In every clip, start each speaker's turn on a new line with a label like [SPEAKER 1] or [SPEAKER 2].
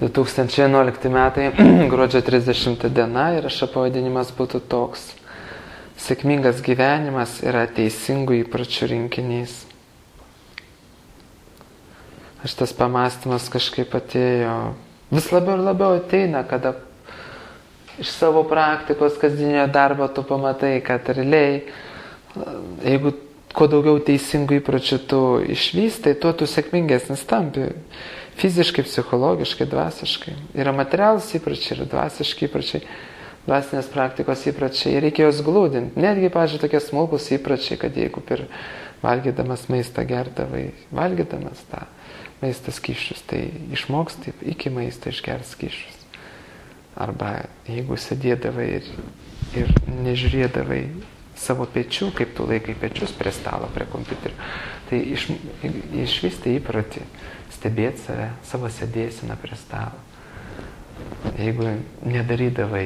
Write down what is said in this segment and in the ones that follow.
[SPEAKER 1] 2011 metai, gruodžio 30 diena ir šio pavadinimas būtų toks. Sėkmingas gyvenimas yra teisingų įpročių rinkinys. Aš tas pamastymas kažkaip atėjo, vis labiau ir labiau ateina, kada iš savo praktikos kasdienio darbo tu pamatai, kad realiai, jeigu kuo daugiau teisingų įpročių tu išvystai, tuo tu sėkmingesnis tampi. Fiziškai, psichologiškai, dvasiškai. Yra materialūs įpročiai, yra dvasiški įpročiai, dvasinės praktikos įpročiai. Ir reikia juos glūdinti. Netgi, pavyzdžiui, tokie smulkus įpročiai, kad jeigu valgydamas maistą gerdavai, valgydamas tą maistą skysčius, tai išmoksti iki maisto išgerti skysčius. Arba jeigu sėdėdavai ir nežiūrėdavai savo pečių, kaip tu laikai pečius prie stalo, prie kompiuterio, tai išvysti įprotį stebėti save, savo sėdėseną prie stalo. Jeigu nedarydavai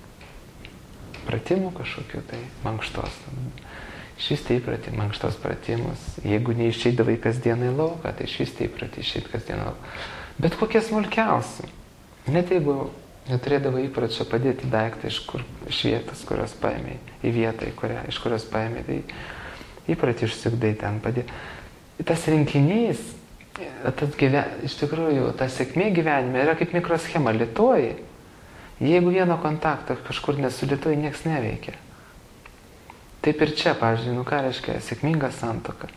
[SPEAKER 1] pratimų kažkokių, tai mankštos. Išvysti įpratį, mankštos pratimus. Jeigu neišeidavai kasdieną į lauką, tai išvysti įpratį, išeiti kasdieną į lauką. Bet kokie smulkiausi. Net jeigu neturėdavai įpračio padėti daiktą iš vietos, kurios paėmė, į vietą, iš kurios paėmė, tai įpratį išsiugdai ten padėti. Tas rinkinys, iš tikrųjų, ta sėkmė gyvenime yra kaip mikroschema. Lietuoji, jeigu vieno kontakto kažkur nesulietuoji, nieks neveikia. Taip ir čia, pavyzdžiui, ką reiškia sėkminga santuoka.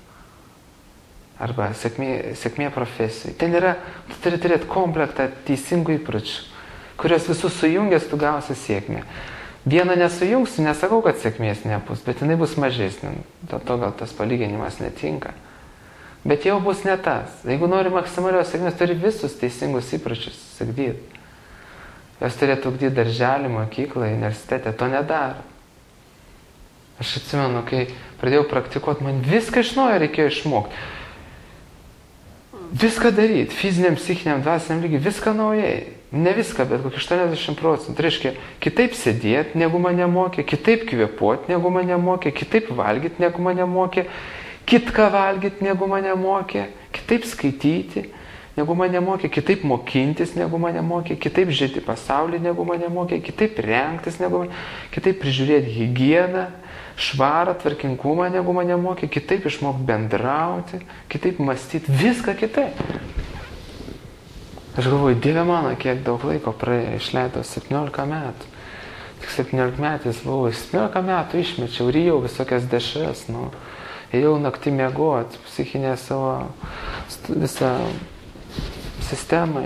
[SPEAKER 1] Arba sėkmė profesijai. Ten yra, tu turi turėti komplektą teisingų įpročių, kurios visus sujungęs tu gausi sėkmę. Vieną nesujungsi, nesakau, kad sėkmės nebus, bet jinai bus mažesnė. Dėl to gal tas palyginimas netinka. Bet jau bus ne tas. Jeigu nori maksimalios sėkmės, turi visus teisingus įpročius sagdyti. Jos turėtų ugdyti darželį, mokyklą, universitete. To nedaro. Aš atsimenu, kai pradėjau praktikuoti, man viską iš naujo reikėjo išmokti. Viską daryti, fiziniam, psichiniam, dvasiniam lygiai, viską naujai. Ne viską, bet kokį 80%. Tai reiškia, kitaip sėdėti, negu mane mokė, kitaip kvėpuoti, negu mane mokė, kitaip valgyti, negu mane mokė, kitką valgyti, negu mane mokė, kitaip skaityti, negu mane mokė, kitaip mokintis, negu mane mokė, kitaip žiūrėti pasaulį, negu mane mokė, kitaip rengtis, kitaip prižiūrėti higieną, švarą, tvarkingumą, negu mane mokė, kitaip išmokti bendrauti, kitaip mąstyti, viską kitaip. Aš galvoju, Dieve mano, kiek daug laiko praėjo, išleidau 17 metų. Tik 17 metais buvau, 17 metų išmečiau, rijau visokias dešres, ėjau naktį miegoti, psichinę savo visą sistemą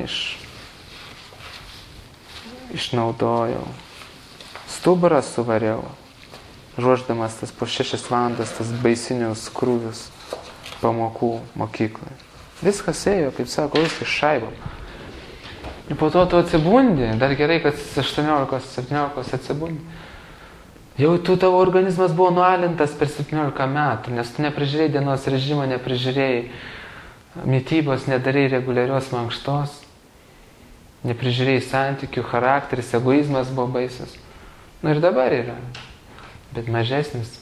[SPEAKER 1] išnaudojau. Stuburą suvariau, ruošdamas tas po 6 valandas tas baisinius krūvius pamokų mokykloje. Viskas ėjo, kaip sako, viskas šaibom. Ir po to tu atsibundi, dar gerai, kad 18-17 atsibundi. Jau tavo organizmas buvo nualintas per 17 metų, nes tu neprižiūrėjai dienos režimo, neprižiūrėjai mitybos, nedarėjai reguliarios mankštos, neprižiūrėjai santykių, charakteris, egoizmas buvo baisus. Ir dabar yra, bet mažesnis.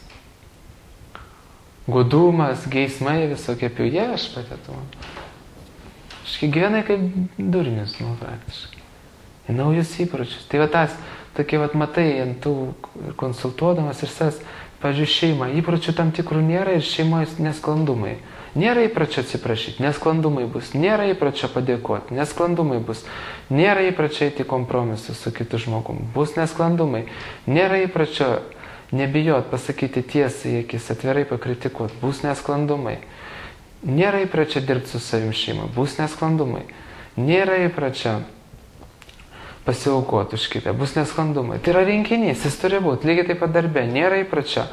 [SPEAKER 1] Godumas, geismai visokie piuje, aš patėtu. Aš gyvenai kaip durnius, praktiškai. Į naujus įpročius. Tai va tas, tokie matai, ant tų konsultuodamas ir sas, pavyzdžiui, šeima, įpročių tam tikrų nėra ir šeimoje nesklandumai. Nėra įpročio atsiprašyti, nesklandumai bus. Nėra įpročio padėkoti, nesklandumai bus. Nėra įpročio eiti kompromisus su kitu žmogum, bus nesklandumai. Nėra įpročio nebijot pasakyti tiesą į akis, atvirai pakritikuoti, bus nesklandumai. Nėra įpročio dirbti su savim šeima, bus nesklandumai. Nėra įpročio pasiaukoti už kitą, bus nesklandumai. Tai yra rinkinys, jis turi būti, lygiai taip pat darbe. Nėra įpročio,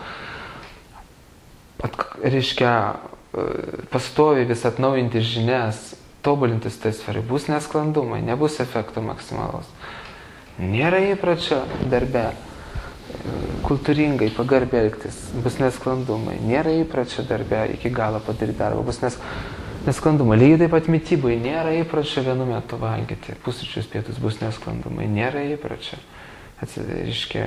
[SPEAKER 1] reiškia, pastoviai vis atnaujinti žinias, tobulintis tai sferai, bus nesklandumai, nebus efekto maksimalaus. Nėra įpročio darbe kultūringai, pagarbiai elgtis, bus nesklandumai. Nėra įpročio darbe iki galo padaryti darbą, bus nesklandumai. Lygiai taip pat mitybai, nėra įpročio vienu metu valgyti, pusryčius pietus, bus nesklandumai. Nėra įpročio, reiškia,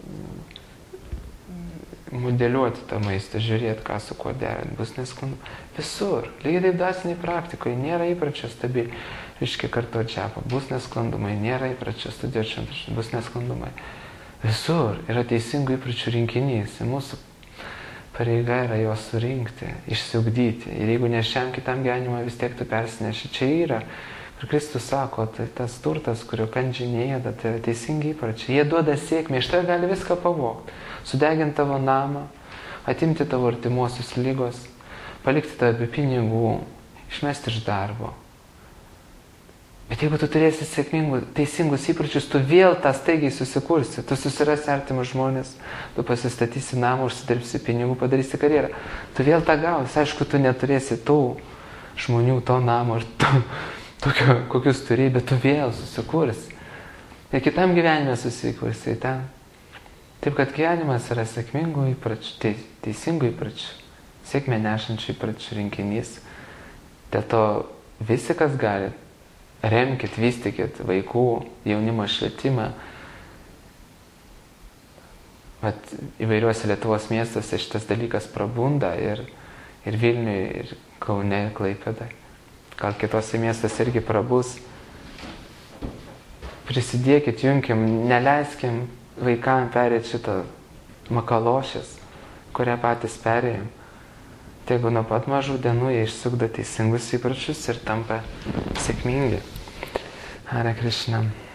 [SPEAKER 1] modeliuoti tą maistą, žiūrėti, ką su kuo derinti, bus nesklandumai. Visur, lygiai taip dvasiniai praktikoje, nėra įpročio stabili. Iški kartu atčiapa, bus nesklandumai, nėra įpračių studijuoti, bus nesklandumai. Visur yra teisingų įpračių rinkinys. Ir mūsų pareiga yra juos surinkti, išsiugdyti. Ir jeigu ne šiam kitam gyvenimui, vis tiek tu persineši. Čia yra. Ir Kristus sako, tai tas turtas, kurio kančiai neėda, tai yra teisingi įpračiai. Jie duoda sėkmę, iš tavęs gali viską pavogti. Sudeginti tavo namą, atimti tavo artimuosius lygos, palikti tave be pinigų, išmesti iš darbo. Bet jeigu tu turėsi teisingus įpročius, tu vėl tą staigiai susikursi. Tu susirasi artimus žmonės, tu pasistatysi namą, užsidirbsi pinigų, padarysi karjerą. Tu vėl tą gausi. Aišku, tu neturėsi tų žmonių, to namo, tokio, kokius turėjai, bet tu vėl susikursi. Ir kitam gyvenime susikursi ten. Taip, kad gyvenimas yra sėkmingų įpročių, teisingų įpročių, sėkmę nešančių įpročių rinkinys. Dėl to visi, kas gali, remkit, vystykit vaikų, jaunimo švietimą. Vat įvairiuose Lietuvos miestuose šitas dalykas prabunda ir Vilniuje, ir Kaune, ir Klaipėdoje. Gal kitose miestuose irgi prabus. Prisidėkit, junkim, neleiskim vaikam perėti šitą makalošės, kurią patys perėjom. Tai jeigu nuo pat mažų dienų jie išsugdo teisingus įpročius ir tampa sėkmingi. Hare Krishna.